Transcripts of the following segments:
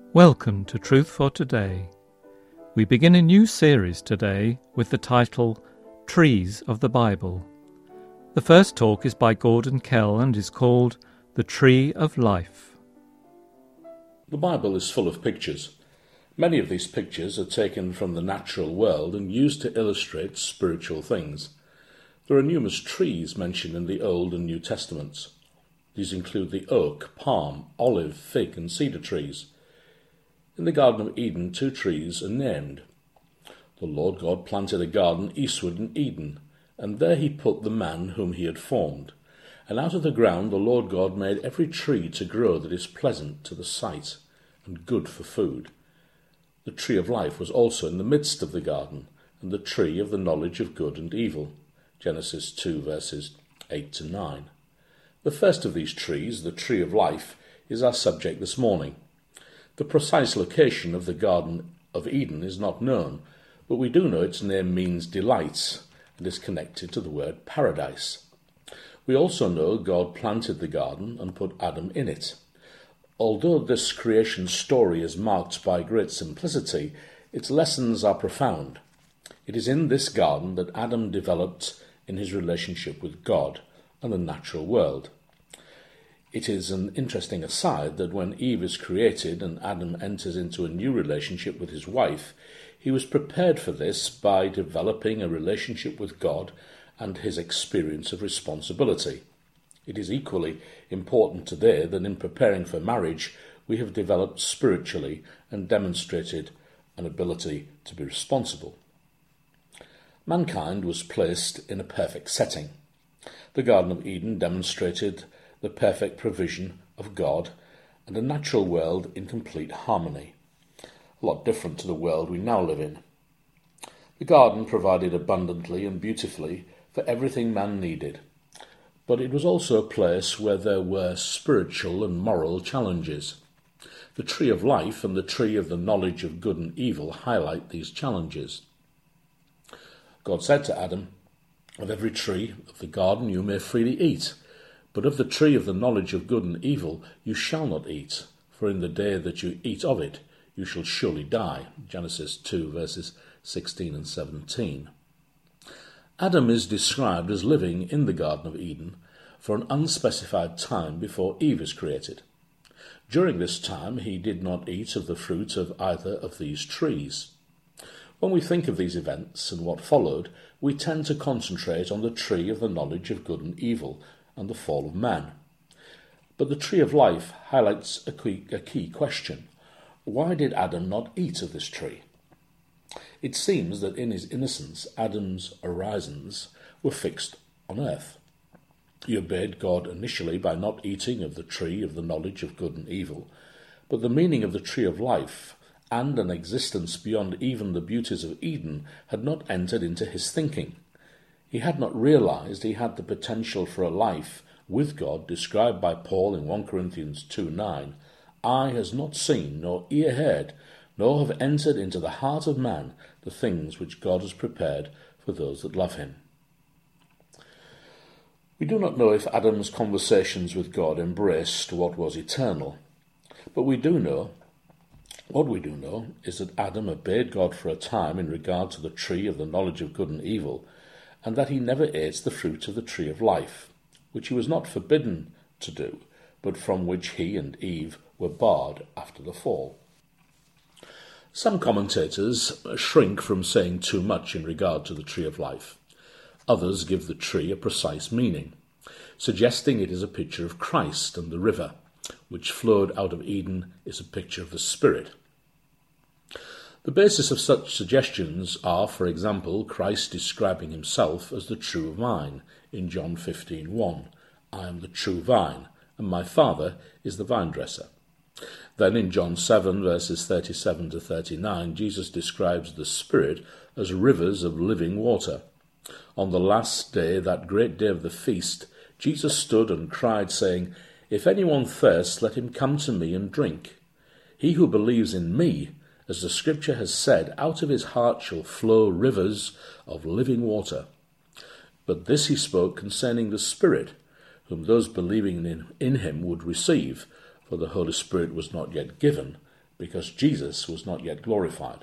Welcome to Truth for Today. We begin a new series today with the title Trees of the Bible. The first talk is by Gordon Kell and is called The Tree of Life. The Bible is full of pictures. Many of these pictures are taken from the natural world and used to illustrate spiritual things. There are numerous trees mentioned in the Old and New Testaments. These include the oak, palm, olive, fig and cedar trees. In the Garden of Eden, 2 trees are named. The Lord God planted a garden eastward in Eden, and there he put the man whom he had formed. And out of the ground the Lord God made every tree to grow that is pleasant to the sight and good for food. The tree of life was also in the midst of the garden, and the tree of the knowledge of good and evil. Genesis 2 verses 8 to 9. The first of these trees, the tree of life, is our subject this morning. The precise location of the Garden of Eden is not known, but we do know its name means delights and is connected to the word paradise. We also know God planted the garden and put Adam in it. Although this creation story is marked by great simplicity, its lessons are profound. It is in this garden that Adam developed in his relationship with God and the natural world. It is an interesting aside that when Eve is created and Adam enters into a new relationship with his wife, he was prepared for this by developing a relationship with God and his experience of responsibility. It is equally important today that in preparing for marriage, we have developed spiritually and demonstrated an ability to be responsible. Mankind was placed in a perfect setting. The Garden of Eden demonstrated the perfect provision of God and a natural world in complete harmony. A lot different to the world we now live in. The garden provided abundantly and beautifully for everything man needed, but it was also a place where there were spiritual and moral challenges. The tree of life and the tree of the knowledge of good and evil highlight these challenges. God said to Adam, "Of every tree of the garden you may freely eat, but of the tree of the knowledge of good and evil you shall not eat, for in the day that you eat of it you shall surely die." Genesis 2 verses 16 and 17. Adam is described as living in the Garden of Eden for an unspecified time before Eve is created. During this time he did not eat of the fruit of either of these trees. When we think of these events and what followed, we tend to concentrate on the tree of the knowledge of good and evil and the fall of man. But the tree of life highlights a key question. Why did Adam not eat of this tree? It seems that in his innocence, Adam's horizons were fixed on earth. He obeyed God initially by not eating of the tree of the knowledge of good and evil, but the meaning of the tree of life and an existence beyond even the beauties of Eden had not entered into his thinking. He had not realized he had the potential for a life with God described by Paul in 1 Corinthians 2:9. "Eye has not seen, nor ear heard, nor have entered into the heart of man the things which God has prepared for those that love him." We do not know if Adam's conversations with God embraced what was eternal, but what we do know is that Adam obeyed God for a time in regard to the tree of the knowledge of good and evil, and that he never ate the fruit of the tree of life, which he was not forbidden to do, but from which he and Eve were barred after the fall. Some commentators shrink from saying too much in regard to the tree of life. Others give the tree a precise meaning, suggesting it is a picture of Christ, and the river, which flowed out of Eden, is a picture of the Spirit. The basis of such suggestions are, for example, Christ describing himself as the true vine in John 15:1. "I am the true vine, and my Father is the vine-dresser." Then in John 7 verses 37 to 39, Jesus describes the Spirit as rivers of living water. On the last day, that great day of the feast, Jesus stood and cried, saying, "If anyone thirsts, let him come to me and drink. He who believes in me, as the Scripture has said, out of his heart shall flow rivers of living water." But this he spoke concerning the Spirit, whom those believing in him would receive, for the Holy Spirit was not yet given, because Jesus was not yet glorified.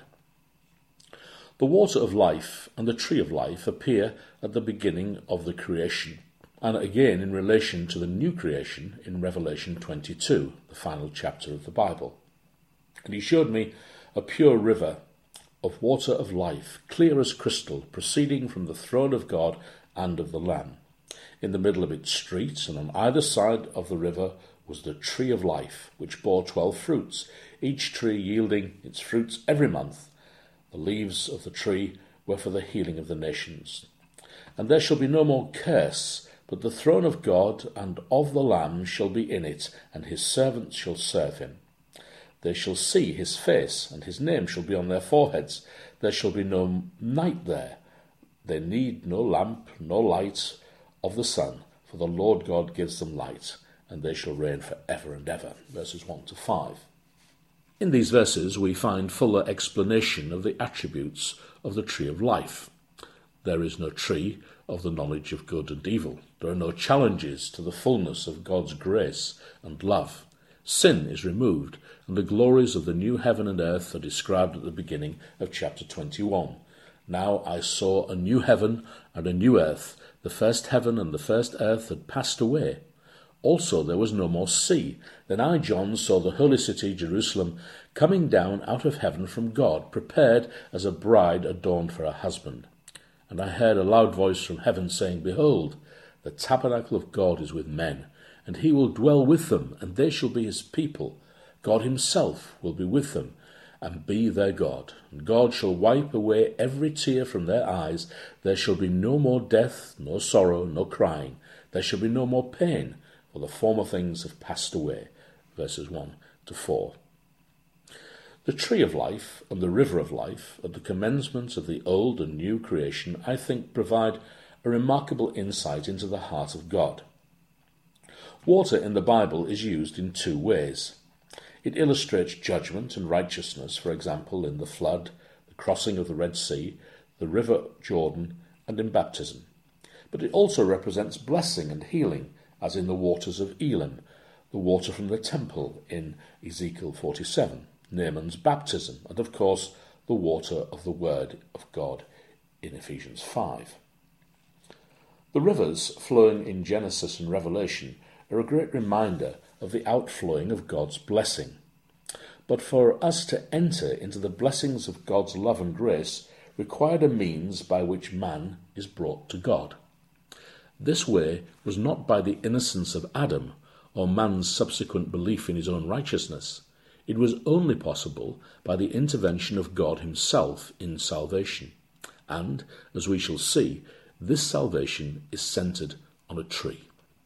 The water of life and the tree of life appear at the beginning of the creation, and again in relation to the new creation in Revelation 22, the final chapter of the Bible. And he showed me a pure river of water of life, clear as crystal, proceeding from the throne of God and of the Lamb. In the middle of its streets, and on either side of the river, was the tree of life, which bore 12 fruits, each tree yielding its fruits every month. The leaves of the tree were for the healing of the nations. And there shall be no more curse, but the throne of God and of the Lamb shall be in it, and his servants shall serve him. They shall see his face, and his name shall be on their foreheads. There shall be no night there. They need no lamp, nor light of the sun, for the Lord God gives them light, and they shall reign for ever and ever. Verses 1 to 5. In these verses we find fuller explanation of the attributes of the tree of life. There is no tree of the knowledge of good and evil. There are no challenges to the fullness of God's grace and love. Sin is removed, and the glories of the new heaven and earth are described at the beginning of chapter 21. Now I saw a new heaven and a new earth. The first heaven and the first earth had passed away. Also there was no more sea. Then I, John, saw the holy city, Jerusalem, coming down out of heaven from God, prepared as a bride adorned for her husband. And I heard a loud voice from heaven saying, Behold, the tabernacle of God is with men, and he will dwell with them, and they shall be his people. God himself will be with them, and be their God. And God shall wipe away every tear from their eyes. There shall be no more death, nor sorrow, nor crying. There shall be no more pain, for the former things have passed away. Verses 1 to 4. The tree of life and the river of life at the commencement of the old and new creation, I think, provide a remarkable insight into the heart of God. Water in the Bible is used in two ways. It illustrates judgment and righteousness, for example, in the flood, the crossing of the Red Sea, the river Jordan, and in baptism. But it also represents blessing and healing, as in the waters of Elim, the water from the temple in Ezekiel 47, Naaman's baptism, and of course the water of the Word of God in Ephesians 5. The rivers flowing in Genesis and Revelation are a great reminder of the outflowing of God's blessing. But for us to enter into the blessings of God's love and grace required a means by which man is brought to God. This way was not by the innocence of Adam or man's subsequent belief in his own righteousness. It was only possible by the intervention of God himself in salvation. And, as we shall see, this salvation is centred on a tree.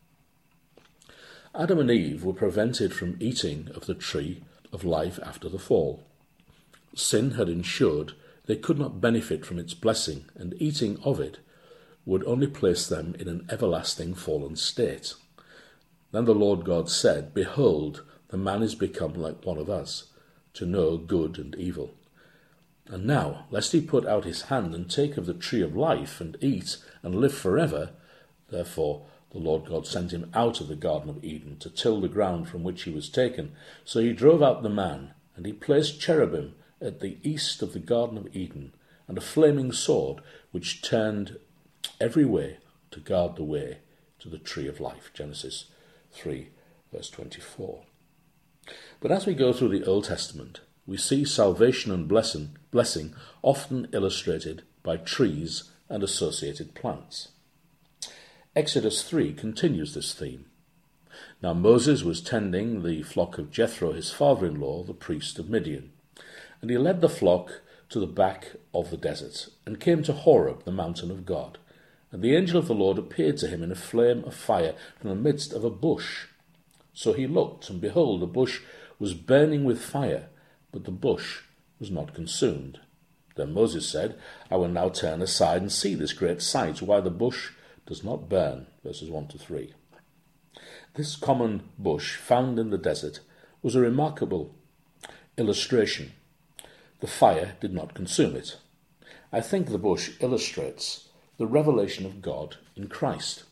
Adam and Eve were prevented from eating of the tree of life after the fall. Sin had ensured they could not benefit from its blessing, and eating of it would only place them in an everlasting fallen state. Then the Lord God said, Behold, the man is become like one of us, to know good and evil. And now, lest he put out his hand and take of the tree of life, and eat, and live forever, therefore the Lord God sent him out of the Garden of Eden to till the ground from which he was taken. So he drove out the man, and he placed cherubim at the east of the Garden of Eden, and a flaming sword which turned every way to guard the way to the tree of life. Genesis 3, verse 24. But as we go through the Old Testament, we see salvation and blessing often illustrated by trees and associated plants. Exodus 3 continues this theme. Now Moses was tending the flock of Jethro, his father-in-law, the priest of Midian. And he led the flock to the back of the desert, and came to Horeb, the mountain of God. And the angel of the Lord appeared to him in a flame of fire from the midst of a bush. So he looked, and behold, the bush was burning with fire, but the bush was not consumed. Then Moses said, I will now turn aside and see this great sight, why the bush does not burn. Verses 1 to 3. This common bush found in the desert was a remarkable illustration. The fire did not consume it. I think the bush illustrates the revelation of God in Christ.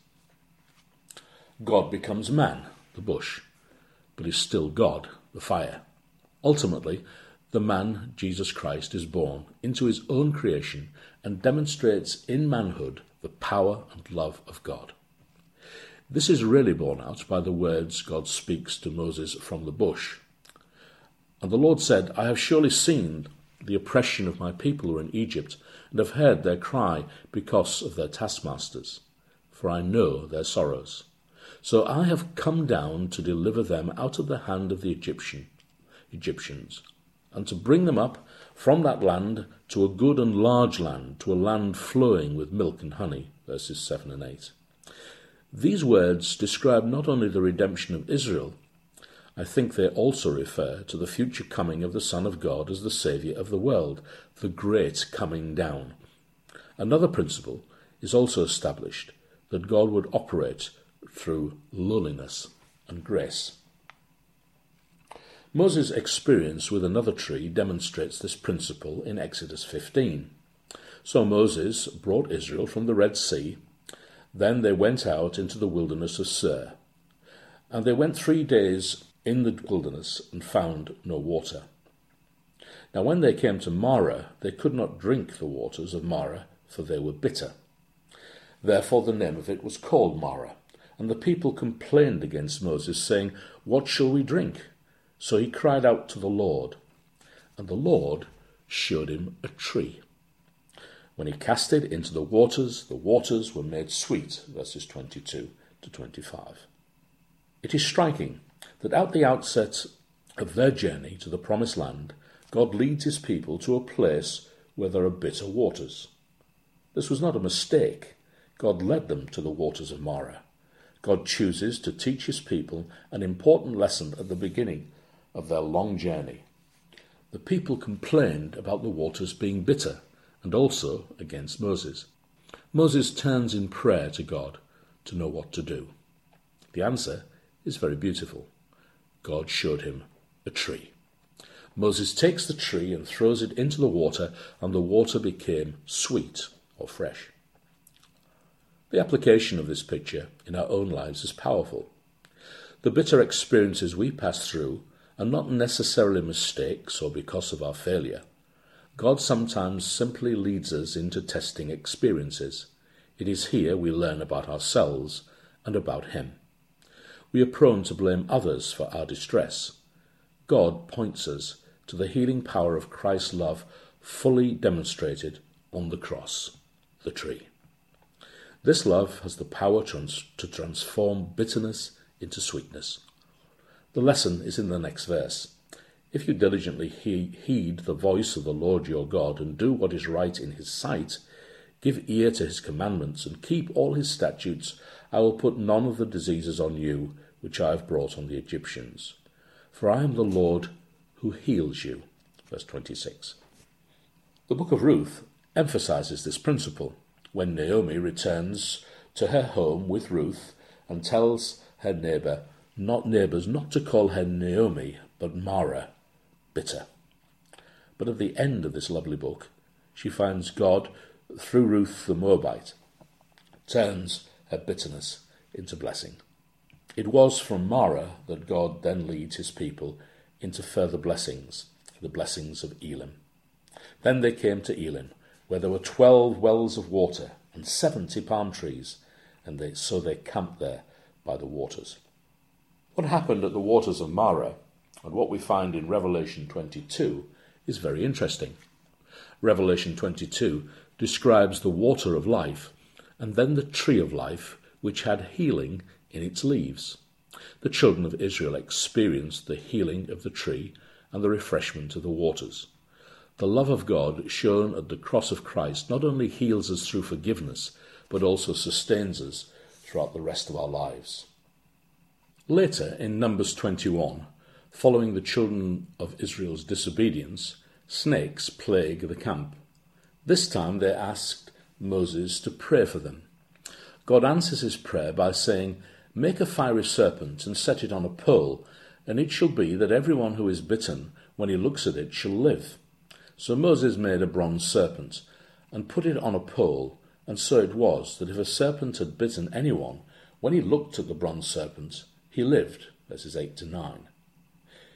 God becomes man, the bush, but is still God, the fire. Ultimately, the man, Jesus Christ, is born into his own creation and demonstrates in manhood the power and love of God. This is really borne out by the words God speaks to Moses from the bush. And the Lord said, I have surely seen the oppression of my people who are in Egypt, and have heard their cry because of their taskmasters, for I know their sorrows. So I have come down to deliver them out of the hand of the Egyptians, and to bring them up from that land to a good and large land, to a land flowing with milk and honey, verses 7 and 8. These words describe not only the redemption of Israel, I think they also refer to the future coming of the Son of God as the Saviour of the world, the great coming down. Another principle is also established, that God would operate through lowliness and grace. Moses' experience with another tree demonstrates this principle in Exodus 15. So Moses brought Israel from the Red Sea. Then they went out into the wilderness of Shur. And they went 3 days in the wilderness and found no water. Now when they came to Marah, they could not drink the waters of Marah, for they were bitter. Therefore the name of it was called Marah. And the people complained against Moses, saying, What shall we drink? So he cried out to the Lord, and the Lord showed him a tree. When he cast it into the waters were made sweet, verses 22 to 25. It is striking that at the outset of their journey to the promised land, God leads his people to a place where there are bitter waters. This was not a mistake. God led them to the waters of Marah. God chooses to teach his people an important lesson at the beginning of their long journey. The people complained about the waters being bitter, and also against Moses. Moses turns in prayer to God to know what to do. The answer is very beautiful. God showed him a tree. Moses takes the tree and throws it into the water, and the water became sweet or fresh. The application of this picture in our own lives is powerful. The bitter experiences we pass through are not necessarily mistakes or because of our failure. God sometimes simply leads us into testing experiences. It is here we learn about ourselves and about him. We are prone to blame others for our distress. God points us to the healing power of Christ's love fully demonstrated on the cross, the tree. This love has the power to transform bitterness into sweetness. The lesson is in the next verse. If you diligently heed the voice of the Lord your God and do what is right in his sight, give ear to his commandments and keep all his statutes, I will put none of the diseases on you which I have brought on the Egyptians. For I am the Lord who heals you. Verse 26. The book of Ruth emphasizes this principle when Naomi returns to her home with Ruth and tells her neighbours not to call her Naomi, but Mara, bitter. But at the end of this lovely book, she finds God, through Ruth the Moabite, turns her bitterness into blessing. It was from Mara that God then leads his people into further blessings, the blessings of Elim. Then they came to Elim, where there were 12 wells of water and 70 palm trees, and so they camped there by the waters. What happened at the waters of Marah, and what we find in Revelation 22, is very interesting. Revelation 22 describes the water of life, and then the tree of life, which had healing in its leaves. The children of Israel experienced the healing of the tree and the refreshment of the waters. The love of God shown at the cross of Christ not only heals us through forgiveness, but also sustains us throughout the rest of our lives. Later, in Numbers 21, following the children of Israel's disobedience, snakes plague the camp. This time they asked Moses to pray for them. God answers his prayer by saying, "Make a fiery serpent and set it on a pole, and it shall be that everyone who is bitten, when he looks at it, shall live." So Moses made a bronze serpent and put it on a pole, and so it was that if a serpent had bitten anyone, when he looked at the bronze serpent, he lived, verses 8 to 9.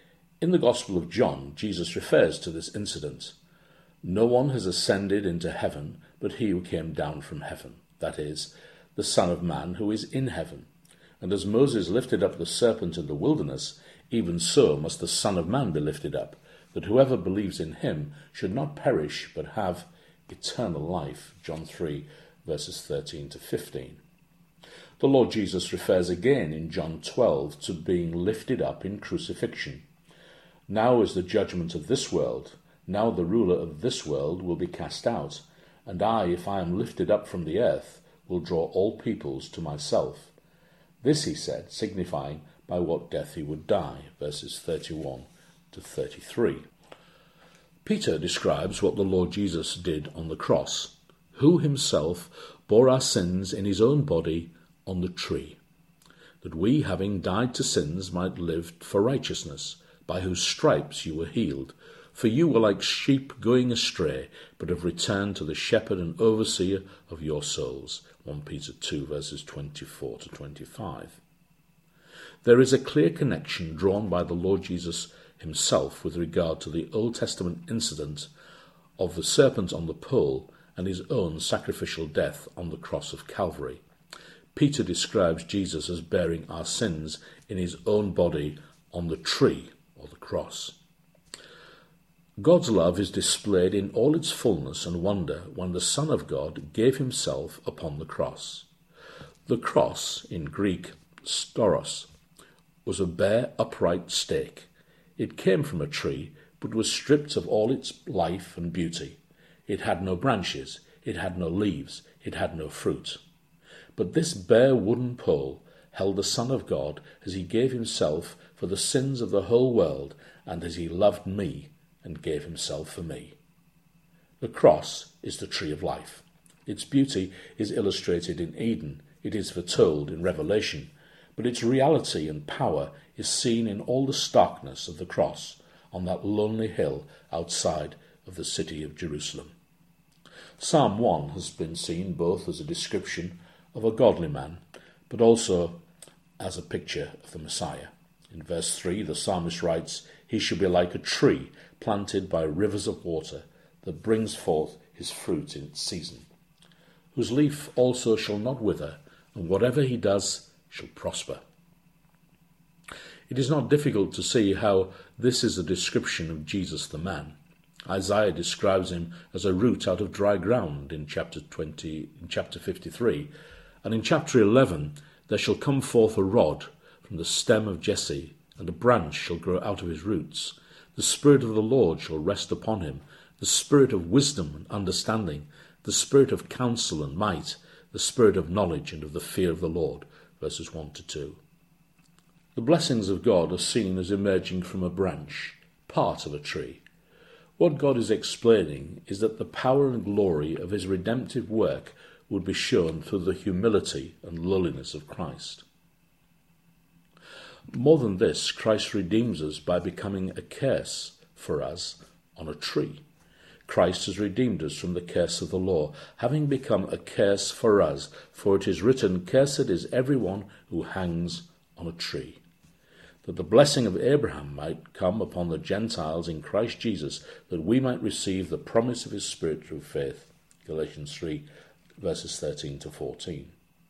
In the Gospel of John, Jesus refers to this incident. No one has ascended into heaven but he who came down from heaven, that is, the Son of Man who is in heaven. And as Moses lifted up the serpent in the wilderness, even so must the Son of Man be lifted up, that whoever believes in him should not perish but have eternal life. John 3, verses 13 to 15. The Lord Jesus refers again in John 12 to being lifted up in crucifixion. Now is the judgment of this world. Now the ruler of this world will be cast out. And I, if I am lifted up from the earth, will draw all peoples to myself. This he said, signifying by what death he would die. Verses 31 to 33. Peter describes what the Lord Jesus did on the cross, who himself bore our sins in his own body on the tree, that we, having died to sins, might live for righteousness, by whose stripes you were healed. For you were like sheep going astray, but have returned to the shepherd and overseer of your souls. 1 Peter 2, verses 24 to 25. There is a clear connection drawn by the Lord Jesus himself with regard to the Old Testament incident of the serpent on the pole and his own sacrificial death on the cross of Calvary. Peter describes Jesus as bearing our sins in his own body on the tree or the cross. God's love is displayed in all its fullness and wonder when the Son of God gave himself upon the cross. The cross, in Greek stauros, was a bare, upright stake. It came from a tree, but was stripped of all its life and beauty. It had no branches, it had no leaves, it had no fruit. But this bare wooden pole held the Son of God as he gave himself for the sins of the whole world, and as he loved me and gave himself for me. The cross is the tree of life. Its beauty is illustrated in Eden, it is foretold in Revelation, but its reality and power is seen in all the starkness of the cross on that lonely hill outside of the city of Jerusalem. Psalm 1 has been seen both as a description of a godly man, but also as a picture of the Messiah. In verse 3, the psalmist writes, "He shall be like a tree planted by rivers of water, that brings forth his fruit in its season, whose leaf also shall not wither, and whatever he does shall prosper." It is not difficult to see how this is a description of Jesus the man. Isaiah describes him as a root out of dry ground in chapter 53, and in chapter 11, "There shall come forth a rod from the stem of Jesse, and a branch shall grow out of his roots. The Spirit of the Lord shall rest upon him, the Spirit of wisdom and understanding, the Spirit of counsel and might, the Spirit of knowledge and of the fear of the Lord." Verses 1 to 2. The blessings of God are seen as emerging from a branch, part of a tree. What God is explaining is that the power and glory of his redemptive work would be shown through the humility and lowliness of Christ. More than this, Christ redeems us by becoming a curse for us on a tree. Christ has redeemed us from the curse of the law, having become a curse for us, for it is written, "Cursed is everyone who hangs on a tree," that the blessing of Abraham might come upon the Gentiles in Christ Jesus, that we might receive the promise of his Spirit through faith. Galatians 3, verses 13 to 14.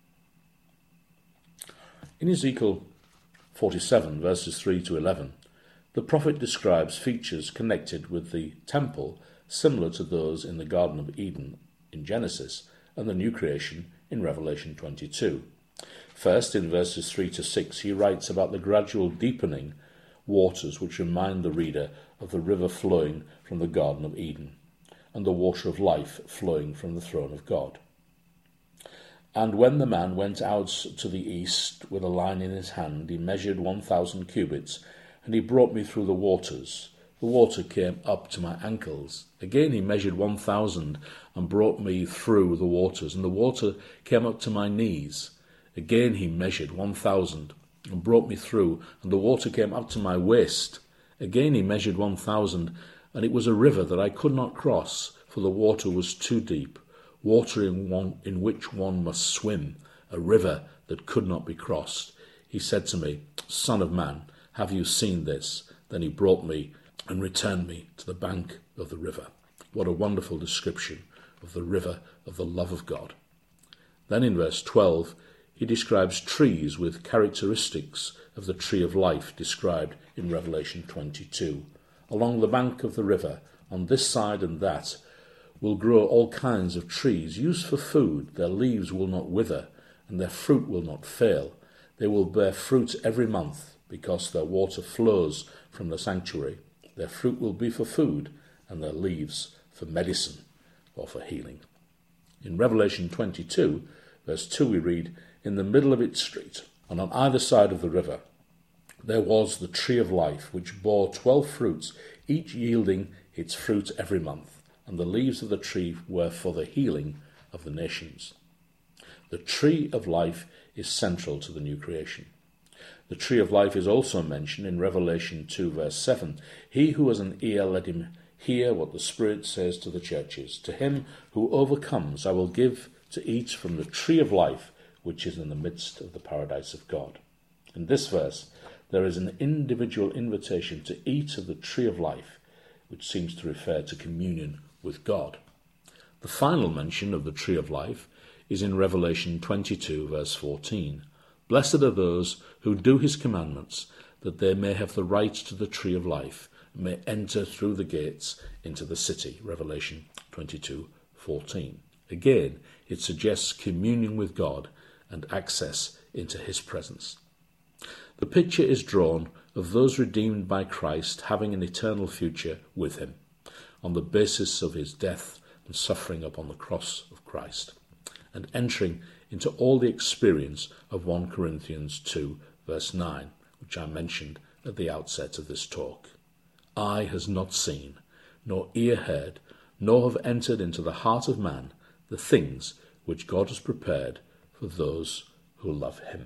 In Ezekiel 47, verses 3 to 11, the prophet describes features connected with the temple similar to those in the Garden of Eden in Genesis and the new creation in Revelation 22. First, in verses 3 to 6, he writes about the gradual deepening waters which remind the reader of the river flowing from the Garden of Eden and the water of life flowing from the throne of God. "And when the man went out to the east with a line in his hand, he measured 1,000 cubits, and he brought me through the waters. The water came up to my ankles. Again he measured 1,000 and brought me through the waters, and the water came up to my knees. Again he measured 1,000 and brought me through, and the water came up to my waist. Again he measured 1,000, and it was a river that I could not cross, for the water was too deep, water in which one must swim, a river that could not be crossed. He said to me, 'Son of man, have you seen this? Then he brought me and returned me to the bank of the river. What a wonderful description of the river of the love of God. Then in verse 12, he describes trees with characteristics of the tree of life described in Revelation 22. Along the bank of the river, on this side and that, will grow all kinds of trees used for food. Their leaves will not wither, and their fruit will not fail. They will bear fruit every month, because their water flows from the sanctuary. Their fruit will be for food, and their leaves for medicine, or for healing. In Revelation 22, verse 2, we read, "In the middle of its street, and on either side of the river, there was the tree of life, which bore 12 fruits, each yielding its fruit every month, and the leaves of the tree were for the healing of the nations." The tree of life is central to the new creation. The tree of life is also mentioned in Revelation 2, verse 7. "He who has an ear, let him hear what the Spirit says to the churches. To him who overcomes, I will give to eat from the tree of life, which is in the midst of the paradise of God." In this verse, there is an individual invitation to eat of the tree of life, which seems to refer to communion with God. The final mention of the tree of life is in Revelation 22, verse 14. "Blessed are those who do his commandments, that they may have the right to the tree of life, and may enter through the gates into the city." Revelation 22:14. Again, it suggests communion with God and access into his presence. The picture is drawn of those redeemed by Christ having an eternal future with him, on the basis of his death and suffering upon the cross of Christ, and entering into all the experience of 1 Corinthians 2, verse 9, which I mentioned at the outset of this talk. "Eye has not seen, nor ear heard, nor have entered into the heart of man the things which God has prepared for those who love him."